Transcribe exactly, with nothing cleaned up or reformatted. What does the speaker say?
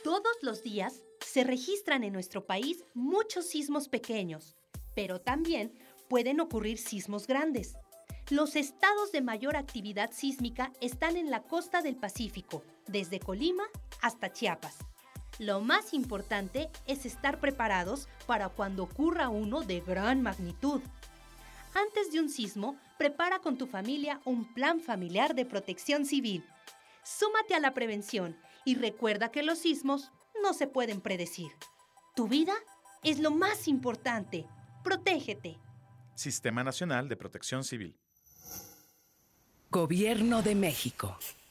Todos los días se registran en nuestro país muchos sismos pequeños, pero también pueden ocurrir sismos grandes. Los estados de mayor actividad sísmica están en la costa del Pacífico, desde Colima hasta Chiapas. Lo más importante es estar preparados para cuando ocurra uno de gran magnitud. Antes de un sismo, prepara con tu familia un plan familiar de protección civil. Súmate a la prevención y recuerda que los sismos no se pueden predecir. Tu vida es lo más importante. Protégete. Sistema Nacional de Protección Civil. Gobierno de México.